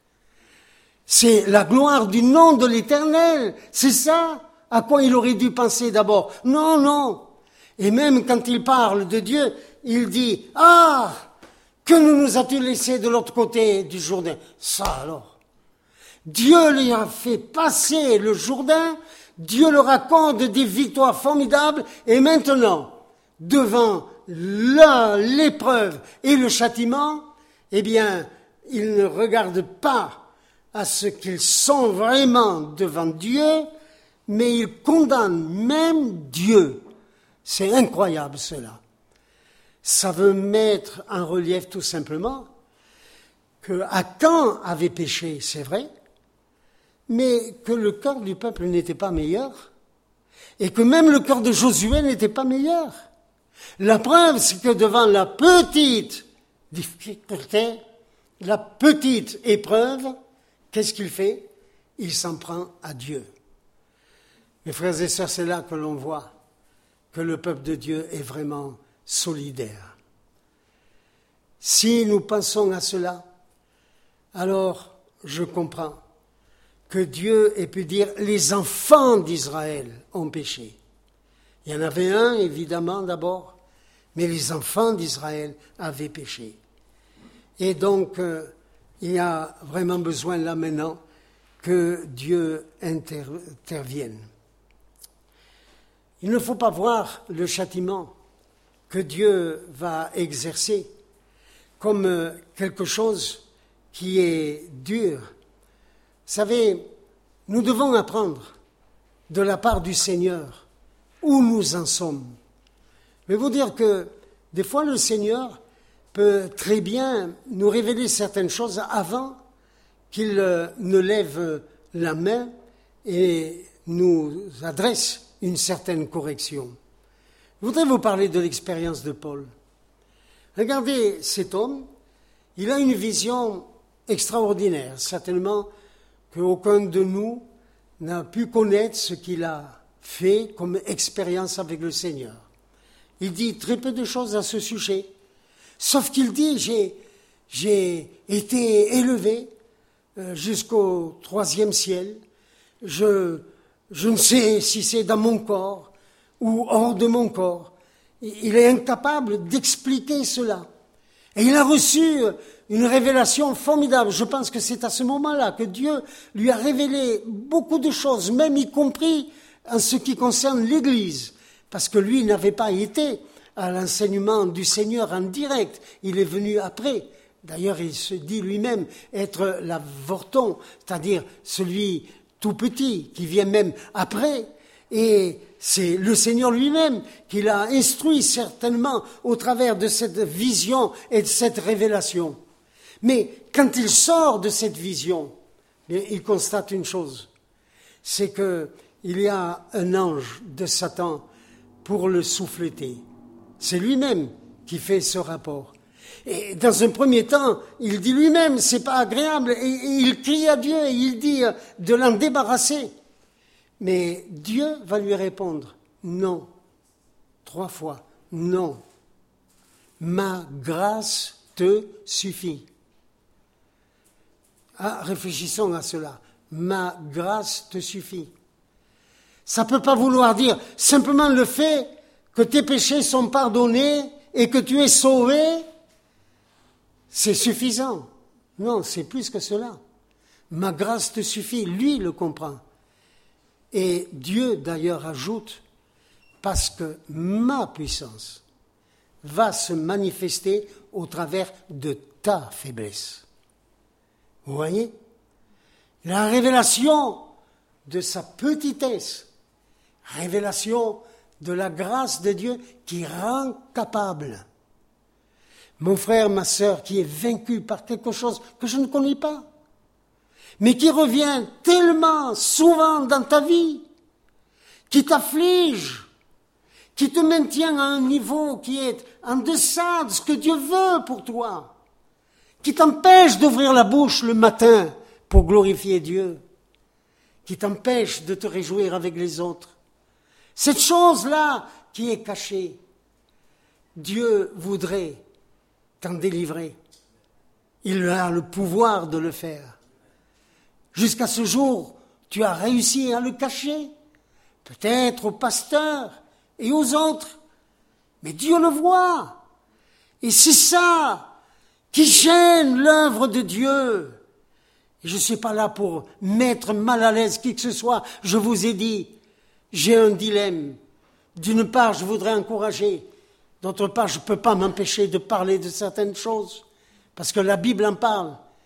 [SPEAKER 1] C'est la gloire du nom de l'Éternel. C'est ça à quoi il aurait dû penser d'abord. Non, non. Et même quand il parle de Dieu, il dit, ah, que ne nous as-tu laissé de l'autre côté du Jourdain? Ça alors. Dieu lui a fait passer le Jourdain, Dieu leur accorde des victoires formidables, et maintenant, devant la, l'épreuve et le châtiment, eh bien, il ne regarde pas à ce qu'ils sont vraiment devant Dieu, mais ils condamnent même Dieu. C'est incroyable cela. Ça veut mettre en relief tout simplement que Achan avait péché, c'est vrai, mais que le cœur du peuple n'était pas meilleur, et que même le cœur de Josué n'était pas meilleur. La preuve, c'est que devant la petite difficulté, la petite épreuve, qu'est-ce qu'il fait? Il s'en prend à Dieu. Mes frères et sœurs, c'est là que l'on voit que le peuple de Dieu est vraiment solidaire. Si nous pensons à cela, alors je comprends que Dieu ait pu dire « les enfants d'Israël ont péché ». Il y en avait un, évidemment, d'abord, mais les enfants d'Israël avaient péché. Et donc, euh, il y a vraiment besoin là maintenant que Dieu intervienne. Il ne faut pas voir le châtiment que Dieu va exercer comme quelque chose qui est dur. Vous savez, nous devons apprendre de la part du Seigneur où nous en sommes. Je vais vous dire que des fois le Seigneur peut très bien nous révéler certaines choses avant qu'il ne lève la main et nous adresse une certaine correction. Je voudrais vous parler de l'expérience de Paul. Regardez cet homme, il a une vision extraordinaire, certainement qu'aucun de nous n'a pu connaître ce qu'il a fait comme expérience avec le Seigneur. Il dit très peu de choses à ce sujet, sauf qu'il dit, j'ai, j'ai été élevé euh, jusqu'au troisième ciel, je, je ne sais si c'est dans mon corps ou hors de mon corps. Il est incapable d'expliquer cela. Et il a reçu une révélation formidable. Je pense que c'est à ce moment-là que Dieu lui a révélé beaucoup de choses, même y compris en ce qui concerne l'Église, parce que lui n'avait pas été à l'enseignement du Seigneur en direct, il est venu après. D'ailleurs, il se dit lui-même être l'avorton, c'est-à-dire celui tout petit qui vient même après, et c'est le Seigneur lui-même qui l'a instruit certainement au travers de cette vision et de cette révélation. Mais quand il sort de cette vision, il constate une chose, c'est qu'il y a un ange de Satan pour le souffleter. C'est lui-même qui fait ce rapport. Et dans un premier temps, il dit lui-même, c'est pas agréable, et, et il crie à Dieu et il dit de l'en débarrasser. Mais Dieu va lui répondre, non, trois fois, non, ma grâce te suffit. Ah, réfléchissons à cela, ma grâce te suffit. Ça ne peut pas vouloir dire simplement le fait que tes péchés sont pardonnés et que tu es sauvé, c'est suffisant. Non, c'est plus que cela. Ma grâce te suffit, lui le comprend. Et Dieu d'ailleurs ajoute, parce que ma puissance va se manifester au travers de ta faiblesse. Vous voyez? La révélation de sa petitesse, révélation de la grâce de Dieu qui rend capable. Mon frère, ma sœur, qui est vaincu par quelque chose que je ne connais pas, mais qui revient tellement souvent dans ta vie, qui t'afflige, qui te maintient à un niveau qui est en deçà de ce que Dieu veut pour toi, qui t'empêche d'ouvrir la bouche le matin pour glorifier Dieu, qui t'empêche de te réjouir avec les autres. Cette chose-là qui est cachée, Dieu voudrait t'en délivrer. Il a le pouvoir de le faire. Jusqu'à ce jour, tu as réussi à le cacher, peut-être au pasteur et aux autres, mais Dieu le voit. Et c'est ça qui gêne l'œuvre de Dieu. Et je ne suis pas là pour mettre mal à l'aise qui que ce soit. Je vous ai dit, j'ai un dilemme. D'une part, je voudrais encourager. D'autre part, je ne peux pas m'empêcher de parler de certaines choses. Parce que la Bible en parle.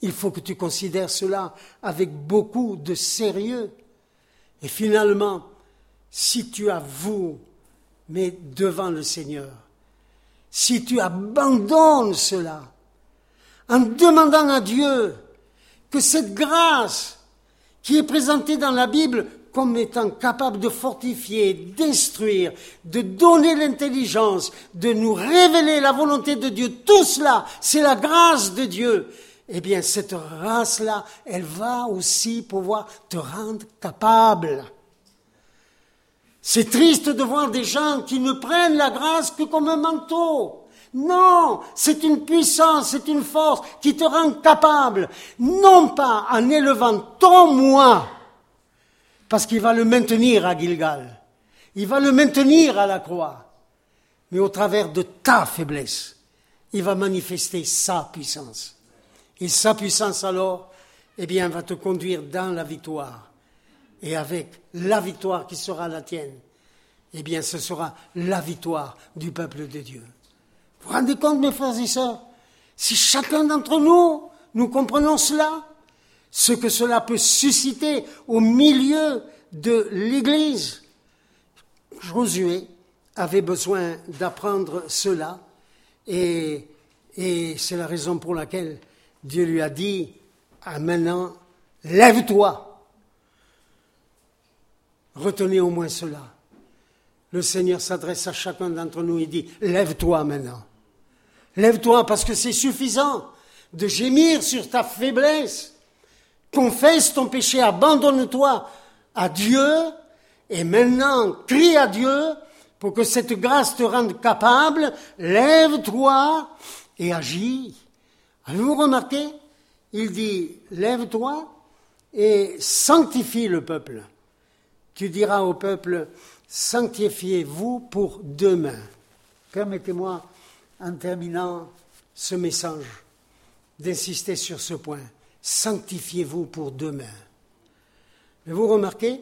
[SPEAKER 1] il faut que tu considères cela avec beaucoup de sérieux. Et finalement, si tu avoues, mais devant le Seigneur, si tu abandonnes cela, en demandant à Dieu que cette grâce qui est présentée dans la Bible comme étant capable de fortifier, d'instruire, de donner l'intelligence, de nous révéler la volonté de Dieu, tout cela, c'est la grâce de Dieu. Eh bien, cette grâce-là, elle va aussi pouvoir te rendre capable. C'est triste de voir des gens qui ne prennent la grâce que comme un manteau. Non, c'est une puissance, c'est une force qui te rend capable, non pas en élevant ton moi, parce qu'il va le maintenir à Gilgal, il va le maintenir à la croix, mais au travers de ta faiblesse, il va manifester sa puissance. Et sa puissance alors, eh bien, va te conduire dans la victoire. Et avec la victoire qui sera la tienne, eh bien, ce sera la victoire du peuple de Dieu. Vous vous rendez compte, mes frères et sœurs, si chacun d'entre nous, nous comprenons cela, ce que cela peut susciter au milieu de l'Église. Josué avait besoin d'apprendre cela, et, et c'est la raison pour laquelle Dieu lui a dit, ah, maintenant, lève-toi. Retenez au moins cela. Le Seigneur s'adresse à chacun d'entre nous et dit, lève-toi maintenant. Lève-toi parce que c'est suffisant de gémir sur ta faiblesse. Confesse ton péché, abandonne-toi à Dieu et maintenant crie à Dieu pour que cette grâce te rende capable. Lève-toi et agis. Avez-vous remarqué? Il dit, lève-toi et sanctifie le peuple. Tu diras au peuple, sanctifiez-vous pour demain. Permettez-moi, en terminant ce message, d'insister sur ce point. Sanctifiez-vous pour demain. Mais vous remarquez,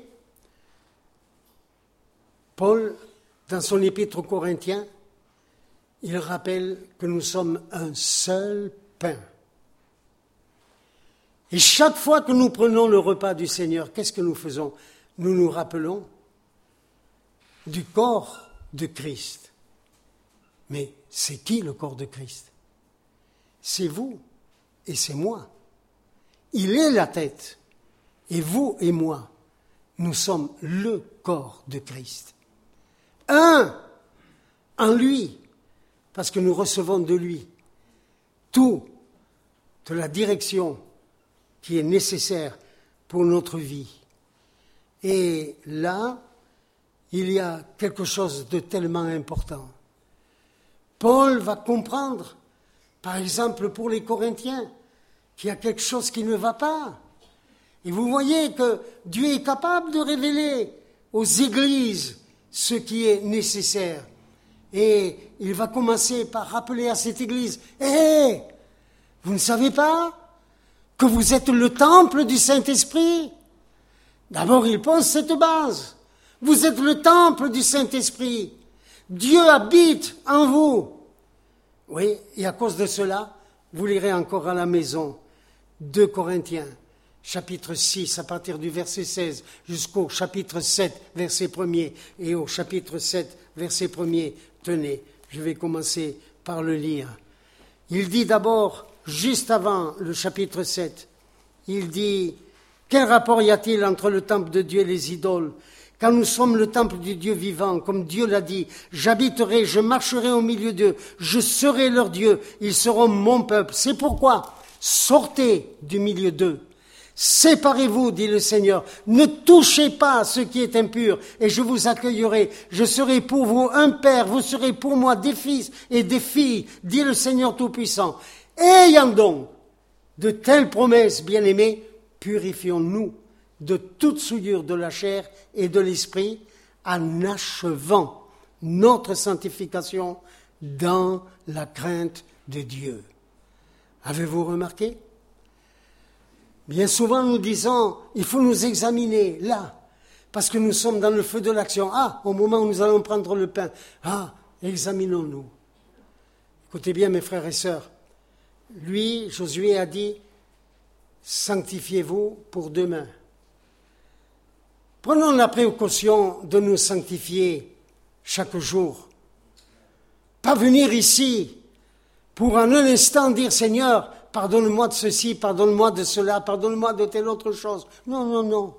[SPEAKER 1] Paul, dans son épître aux Corinthiens, il rappelle que nous sommes un seul pain. Et chaque fois que nous prenons le repas du Seigneur, qu'est-ce que nous faisons? Nous nous rappelons du corps de Christ. Mais c'est qui le corps de Christ? C'est vous et c'est moi. Il est la tête. Et vous et moi, nous sommes le corps de Christ. Un en lui, parce que nous recevons de lui tout de la direction qui est nécessaire pour notre vie. Et là, il y a quelque chose de tellement important. Paul va comprendre, par exemple pour les Corinthiens, qu'il y a quelque chose qui ne va pas. Et vous voyez que Dieu est capable de révéler aux églises ce qui est nécessaire. Et il va commencer par rappeler à cette église, « Hé, vous ne savez pas que vous êtes le temple du Saint-Esprit ?» D'abord, il pose cette base. Vous êtes le temple du Saint-Esprit. Dieu habite en vous. Oui, et à cause de cela, vous lirez encore à la maison deux Corinthiens, chapitre six, à partir du verset seize, jusqu'au chapitre sept, verset premier, et au chapitre sept, verset premier. Tenez, je vais commencer par le lire. Il dit d'abord, juste avant le chapitre sept, il dit, « Quel rapport y a-t-il entre le temple de Dieu et les idoles ? Quand nous sommes le temple du Dieu vivant, comme Dieu l'a dit, j'habiterai, je marcherai au milieu d'eux, je serai leur Dieu, ils seront mon peuple. C'est pourquoi, sortez du milieu d'eux. Séparez-vous, dit le Seigneur, ne touchez pas à ce qui est impur, et je vous accueillerai. Je serai pour vous un père, vous serez pour moi des fils et des filles, dit le Seigneur Tout-Puissant. Ayant donc de telles promesses, bien-aimés, purifions-nous de toute souillure de la chair et de l'esprit, en achevant notre sanctification dans la crainte de Dieu. Avez-vous remarqué? Bien souvent nous disons, il faut nous examiner là, parce que nous sommes dans le feu de l'action. Ah, au moment où nous allons prendre le pain, ah, examinons-nous. Écoutez bien mes frères et sœurs, lui, Josué a dit, sanctifiez-vous pour demain. Prenons la précaution de nous sanctifier chaque jour. Pas venir ici pour en un instant dire « Seigneur, pardonne-moi de ceci, pardonne-moi de cela, pardonne-moi de telle autre chose. » Non, non, non.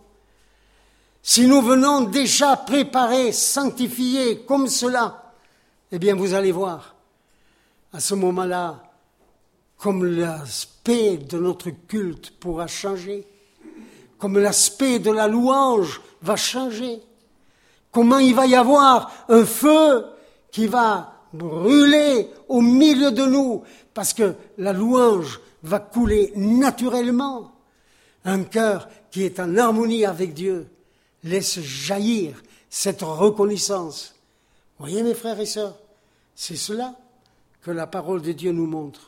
[SPEAKER 1] Si nous venons déjà préparés, sanctifiés comme cela, eh bien vous allez voir, à ce moment-là, comme l'aspect de notre culte pourra changer, comme l'aspect de la louange va changer, comment il va y avoir un feu qui va brûler au milieu de nous, parce que la louange va couler naturellement. Un cœur qui est en harmonie avec Dieu laisse jaillir cette reconnaissance. Voyez mes frères et sœurs, c'est cela que la parole de Dieu nous montre.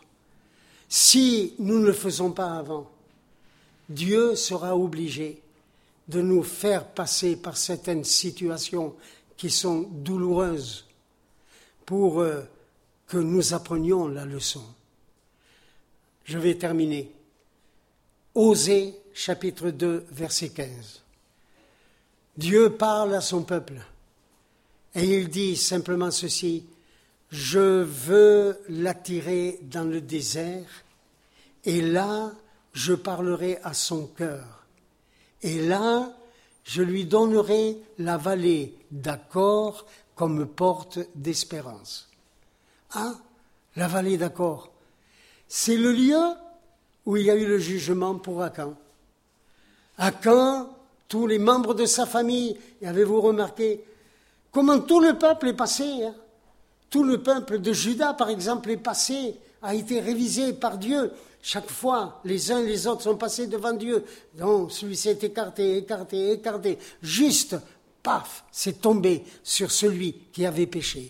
[SPEAKER 1] Si nous ne le faisons pas avant, Dieu sera obligé de nous faire passer par certaines situations qui sont douloureuses pour euh, que nous apprenions la leçon. Je vais terminer. Osée, chapitre deux, verset quinze. Dieu parle à son peuple et il dit simplement ceci: « Je veux l'attirer dans le désert et là, je parlerai à son cœur. Et là, je lui donnerai la vallée d'Accord comme porte d'espérance. » Ah, la vallée d'Accord, c'est le lieu où il y a eu le jugement pour Akan. Akan, tous les membres de sa famille, et avez-vous remarqué comment tout le peuple est passé, hein? Tout le peuple de Juda, par exemple, est passé, a été révisé par Dieu. Chaque fois, les uns et les autres sont passés devant Dieu. Donc, celui-ci est écarté, écarté, écarté. Juste, paf, c'est tombé sur celui qui avait péché.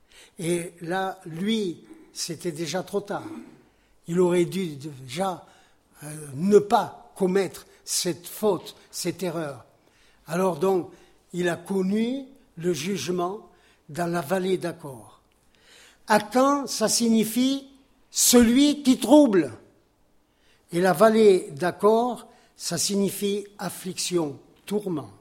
[SPEAKER 1] Et là, lui, c'était déjà trop tard. Il aurait dû déjà euh, ne pas commettre cette faute, cette erreur. Alors donc, il a connu le jugement dans la vallée d'Accord. Akan, ça signifie celui qui trouble. Et la vallée d'Accord, ça signifie affliction, tourment.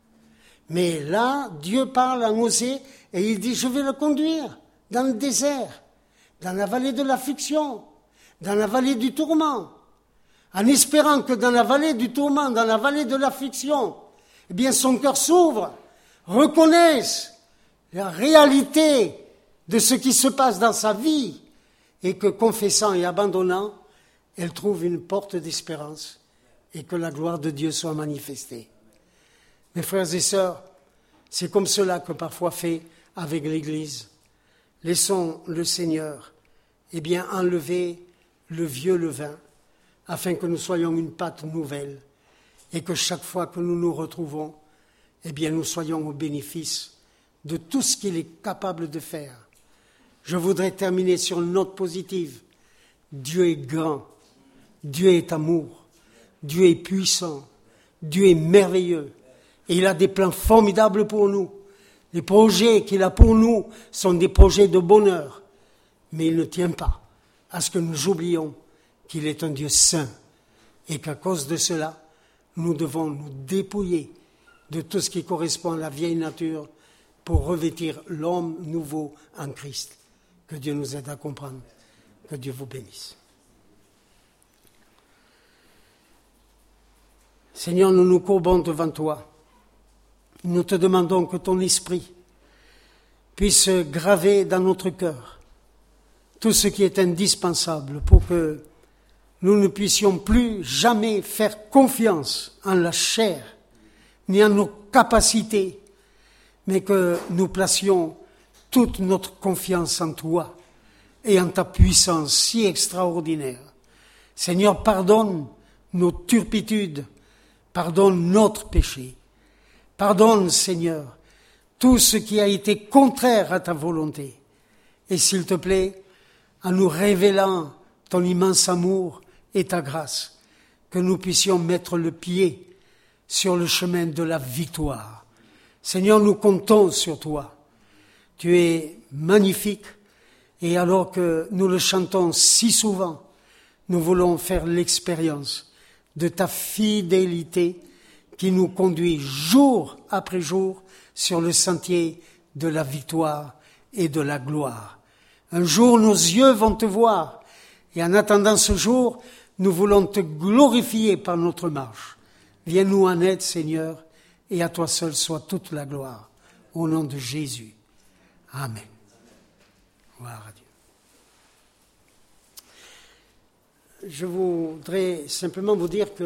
[SPEAKER 1] Mais là, Dieu parle à Osée et il dit, je vais le conduire dans le désert, dans la vallée de l'affliction, dans la vallée du tourment, en espérant que dans la vallée du tourment, dans la vallée de l'affliction, eh bien son cœur s'ouvre, reconnaisse la réalité de ce qui se passe dans sa vie et que, confessant et abandonnant, elle trouve une porte d'espérance et que la gloire de Dieu soit manifestée. Mes frères et sœurs, c'est comme cela que parfois fait avec l'Église. Laissons le Seigneur eh bien, enlever le vieux levain afin que nous soyons une pâte nouvelle et que chaque fois que nous nous retrouvons, eh bien, nous soyons au bénéfice de tout ce qu'il est capable de faire. Je voudrais terminer sur une note positive. Dieu est grand, Dieu est amour, Dieu est puissant, Dieu est merveilleux et il a des plans formidables pour nous. Les projets qu'il a pour nous sont des projets de bonheur, mais il ne tient pas à ce que nous oublions qu'il est un Dieu saint et qu'à cause de cela, nous devons nous dépouiller de tout ce qui correspond à la vieille nature pour revêtir l'homme nouveau en Christ. Que Dieu nous aide à comprendre. Que Dieu vous bénisse. Seigneur, nous nous courbons devant toi. Nous te demandons que ton esprit puisse graver dans notre cœur tout ce qui est indispensable pour que nous ne puissions plus jamais faire confiance en la chair ni en nos capacités, mais que nous placions toute notre confiance en toi et en ta puissance si extraordinaire. Seigneur, pardonne nos turpitudes, pardonne notre péché. Pardonne, Seigneur, tout ce qui a été contraire à ta volonté. Et s'il te plaît, en nous révélant ton immense amour et ta grâce, que nous puissions mettre le pied sur le chemin de la victoire. Seigneur, nous comptons sur toi. Tu es magnifique et alors que nous le chantons si souvent, nous voulons faire l'expérience de ta fidélité qui nous conduit jour après jour sur le sentier de la victoire et de la gloire. Un jour, nos yeux vont te voir, et en attendant ce jour, nous voulons te glorifier par notre marche. Viens-nous en aide, Seigneur, et à toi seul soit toute la gloire. Au nom de Jésus. Amen. Gloire à Dieu. Je voudrais simplement vous dire que